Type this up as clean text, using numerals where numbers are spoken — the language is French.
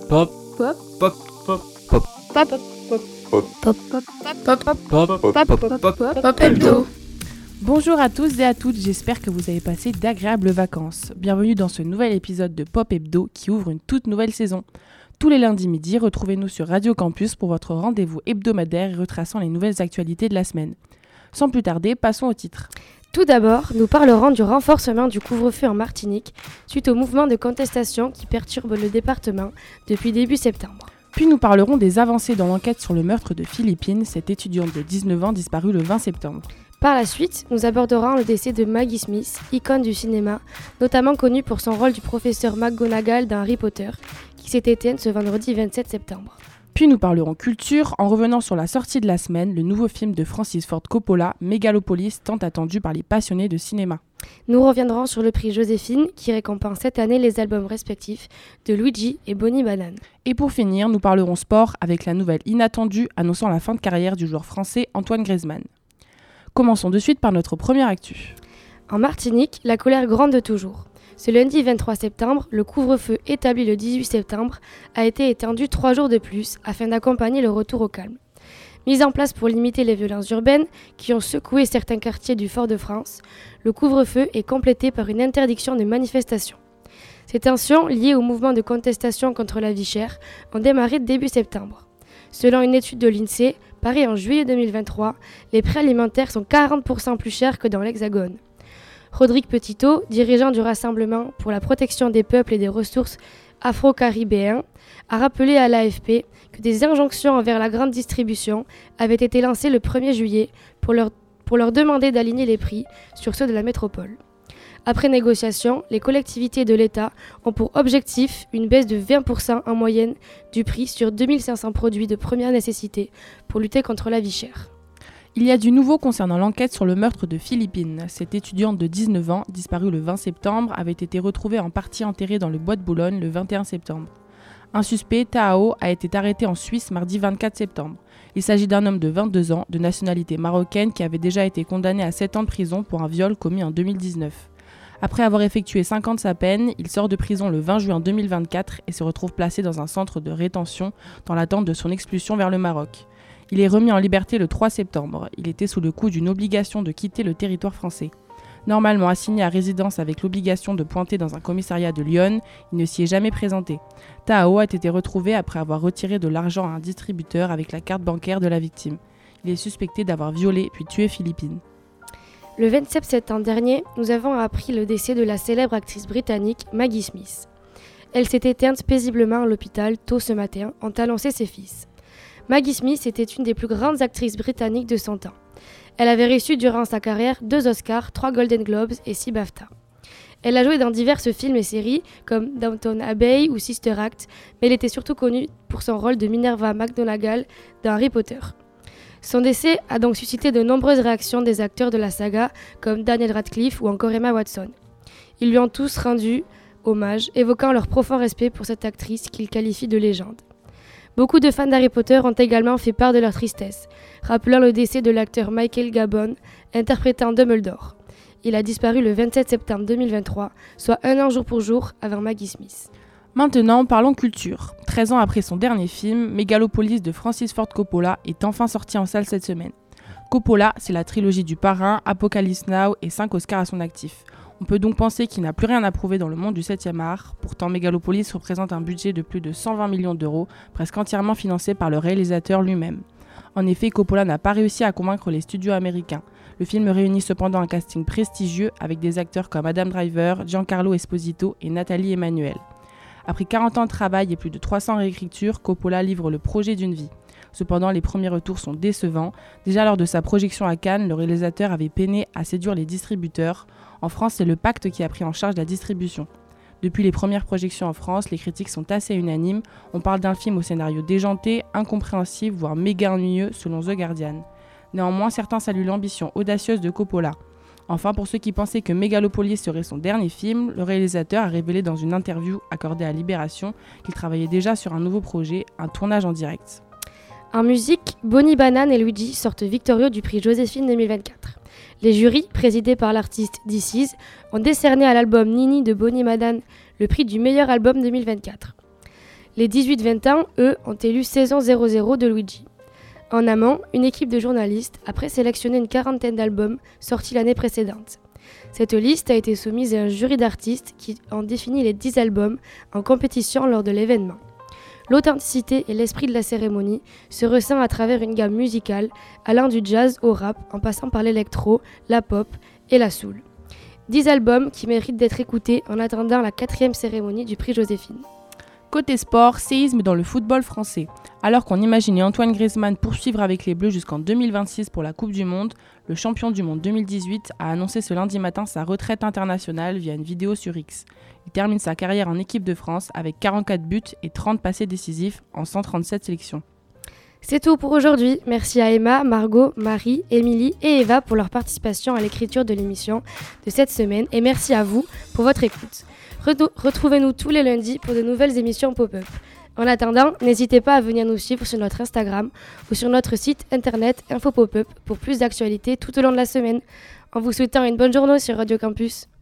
Pop. Pop. Pop. Pop. Pop. Pop. Pop. Pop. Pop. Pop Hebdo. Bonjour à tous et à toutes, j'espère que vous avez passé d'agréables vacances. Bienvenue dans ce nouvel épisode de Pop Hebdo qui ouvre une toute nouvelle saison. Tous les lundis midi, retrouvez-nous sur Radio Campus pour votre rendez-vous hebdomadaire retraçant les nouvelles actualités de la semaine. Sans plus tarder, passons au titre. Tout d'abord, nous parlerons du renforcement du couvre-feu en Martinique suite au mouvement de contestation qui perturbe le département depuis début septembre. Puis nous parlerons des avancées dans l'enquête sur le meurtre de Philippine, cette étudiante de 19 ans disparue le 20 septembre. Par la suite, nous aborderons le décès de Maggie Smith, icône du cinéma, notamment connue pour son rôle du professeur McGonagall dans Harry Potter, qui s'est éteinte ce vendredi 27 septembre. Puis nous parlerons culture en revenant sur la sortie de la semaine, le nouveau film de Francis Ford Coppola, Megalopolis, tant attendu par les passionnés de cinéma. Nous reviendrons sur le prix Joséphine qui récompense cette année les albums respectifs de Luigi et Bonnie Banane. Et pour finir, nous parlerons sport avec la nouvelle inattendue annonçant la fin de carrière du joueur français Antoine Griezmann. Commençons de suite par notre première actu. En Martinique, la colère gronde de toujours. Ce lundi 23 septembre, le couvre-feu établi le 18 septembre a été étendu 3 jours de plus afin d'accompagner le retour au calme. Mis en place pour limiter les violences urbaines qui ont secoué certains quartiers du Fort-de-France, le couvre-feu est complété par une interdiction de manifestation. Ces tensions, liées au mouvement de contestation contre la vie chère, ont démarré début septembre. Selon une étude de l'INSEE, parue en juillet 2023, les prix alimentaires sont 40% plus chers que dans l'Hexagone. Rodrigue Petitot, dirigeant du Rassemblement pour la protection des peuples et des ressources afro-caribéens, a rappelé à l'AFP que des injonctions envers la grande distribution avaient été lancées le 1er juillet pour leur demander d'aligner les prix sur ceux de la métropole. Après négociation, les collectivités de l'État ont pour objectif une baisse de 20% en moyenne du prix sur 2500 produits de première nécessité pour lutter contre la vie chère. Il y a du nouveau concernant l'enquête sur le meurtre de Philippine. Cette étudiante de 19 ans, disparue le 20 septembre, avait été retrouvée en partie enterrée dans le bois de Boulogne le 21 septembre. Un suspect, Tao, a été arrêté en Suisse mardi 24 septembre. Il s'agit d'un homme de 22 ans, de nationalité marocaine, qui avait déjà été condamné à 7 ans de prison pour un viol commis en 2019. Après avoir effectué 5 ans de sa peine, il sort de prison le 20 juin 2024 et se retrouve placé dans un centre de rétention dans l'attente de son expulsion vers le Maroc. Il est remis en liberté le 3 septembre. Il était sous le coup d'une obligation de quitter le territoire français. Normalement assigné à résidence avec l'obligation de pointer dans un commissariat de Lyon, il ne s'y est jamais présenté. Tao a été retrouvé après avoir retiré de l'argent à un distributeur avec la carte bancaire de la victime. Il est suspecté d'avoir violé puis tué Philippine. Le 27 septembre dernier, nous avons appris le décès de la célèbre actrice britannique Maggie Smith. Elle s'est éteinte paisiblement à l'hôpital tôt ce matin, ont annoncé ses fils. Maggie Smith était une des plus grandes actrices britanniques de son temps. Elle avait reçu durant sa carrière 2 Oscars, 3 Golden Globes et 6 BAFTA. Elle a joué dans divers films et séries comme Downton Abbey ou Sister Act, mais elle était surtout connue pour son rôle de Minerva McGonagall dans Harry Potter. Son décès a donc suscité de nombreuses réactions des acteurs de la saga comme Daniel Radcliffe ou encore Emma Watson. Ils lui ont tous rendu hommage, évoquant leur profond respect pour cette actrice qu'ils qualifient de légende. Beaucoup de fans d'Harry Potter ont également fait part de leur tristesse, rappelant le décès de l'acteur Michael Gambon, interprétant Dumbledore. Il a disparu le 27 septembre 2023, soit 1 an jour pour jour avant Maggie Smith. Maintenant, parlons culture. 13 ans après son dernier film, Megalopolis de Francis Ford Coppola est enfin sorti en salle cette semaine. Coppola, c'est la trilogie du Parrain, Apocalypse Now et 5 Oscars à son actif. On peut donc penser qu'il n'a plus rien à prouver dans le monde du 7e art. Pourtant, Megalopolis représente un budget de plus de 120 millions d'euros, presque entièrement financé par le réalisateur lui-même. En effet, Coppola n'a pas réussi à convaincre les studios américains. Le film réunit cependant un casting prestigieux avec des acteurs comme Adam Driver, Giancarlo Esposito et Nathalie Emmanuel. Après 40 ans de travail et plus de 300 réécritures, Coppola livre le projet d'une vie. Cependant, les premiers retours sont décevants. Déjà lors de sa projection à Cannes, le réalisateur avait peiné à séduire les distributeurs. En France, c'est le Pacte qui a pris en charge la distribution. Depuis les premières projections en France, les critiques sont assez unanimes. On parle d'un film au scénario déjanté, incompréhensible, voire méga ennuyeux, selon The Guardian. Néanmoins, certains saluent l'ambition audacieuse de Coppola. Enfin, pour ceux qui pensaient que Megalopolis serait son dernier film, le réalisateur a révélé dans une interview accordée à Libération qu'il travaillait déjà sur un nouveau projet, un tournage en direct. En musique, Bonnie Banane et Luigi sortent victorieux du prix Joséphine 2024. Les jurys, présidés par l'artiste This Is, ont décerné à l'album Nini de Bonnie Banane le prix du meilleur album 2024. Les 18-20 ans, eux, ont élu Saison 00 de Luigi. En amont, une équipe de journalistes a présélectionné une quarantaine d'albums sortis l'année précédente. Cette liste a été soumise à un jury d'artistes qui ont défini les 10 albums en compétition lors de l'événement. L'authenticité et l'esprit de la cérémonie se ressent à travers une gamme musicale allant du jazz au rap en passant par l'électro, la pop et la soul. 10 albums qui méritent d'être écoutés en attendant la 4e cérémonie du prix Joséphine. Côté sport, séisme dans le football français. Alors qu'on imaginait Antoine Griezmann poursuivre avec les Bleus jusqu'en 2026 pour la Coupe du Monde, le champion du monde 2018 a annoncé ce lundi matin sa retraite internationale via une vidéo sur X. Il termine sa carrière en équipe de France avec 44 buts et 30 passés décisifs en 137 sélections. C'est tout pour aujourd'hui. Merci à Emma, Margot, Marie, Émilie et Eva pour leur participation à l'écriture de l'émission de cette semaine et merci à vous pour votre écoute. Retrouvez-nous tous les lundis pour de nouvelles émissions pop-up. En attendant, n'hésitez pas à venir nous suivre sur notre Instagram ou sur notre site internet Info Pop-up pour plus d'actualités tout au long de la semaine. En vous souhaitant une bonne journée sur Radio Campus.